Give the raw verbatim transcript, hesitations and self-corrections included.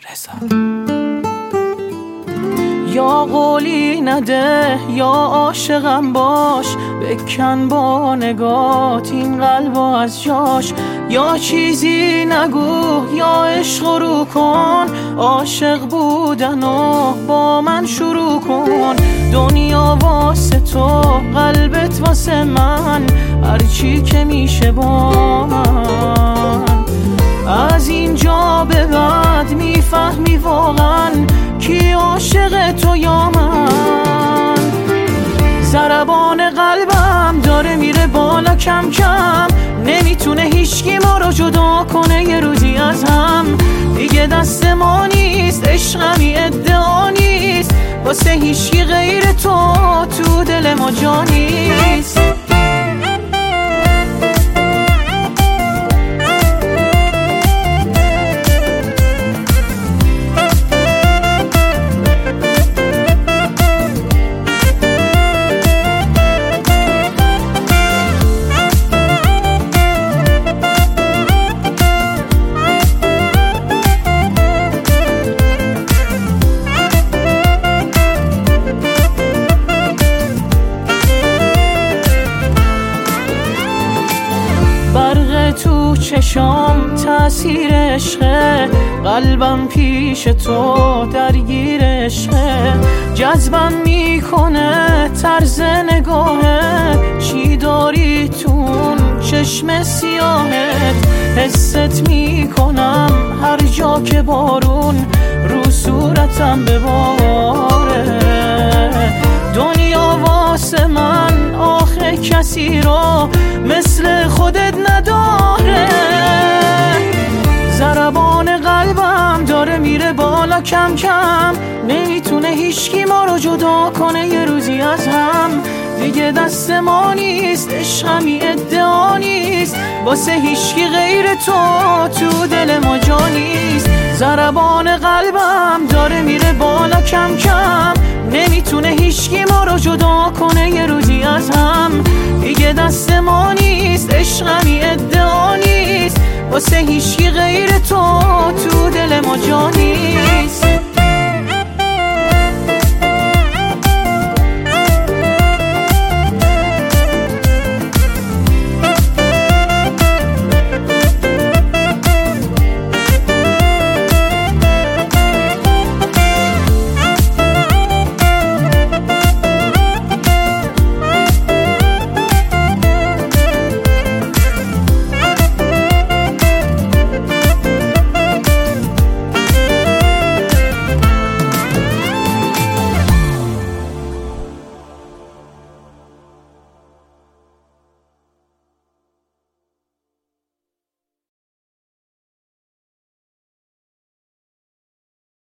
رضا. یا قولی نده یا عاشقم باش، بکن با نگات این قلب از جاش. یا چیزی نگو یا عشق رو کن، عاشق بودن و با من شروع کن. دنیا واسه تو قلبت واسه من، هرچی که میشه با من. از اینجا به بعد میفهمی واقعا کی عاشق تو یا من. ضربان قلبم داره میره بالا کم کم، نمیتونه هیچکی ما رو جدا کنه یه روزی از هم. دیگه دست ما نیست، عشقمی ادعا نیست، واسه هیچکی غیر تو تو دل ما جا نیست. برق تو چشام تأثیر عشقه، قلبم پیش تو درگیر عشقه. جذبم میکنه طرز نگاهه، چی داری تون چشم سیاهت. حست میکنم هر جا که بارون رو صورتم بباره. دنیا واسه من آخه کسی رو مثل خودت نداره. ضربان قلبم داره میره بالا کم کم، نمیتونه هیچکی ما رو جدا کنه یه روزی از هم. دیگه دست ما نیست، عشقمی ادعا نیست، واسه هیچکی غیر تو تو دل ما جا نیست. ضربان قلبم داره میره بالا کم کم، نمیتونه هیچکی ما رو جدا کنه یه روزی از هم. دیگه دست ما نیست، عشقمی ادعا نیست، واسه هیچکی غیر تو تو دل ما جا نیست.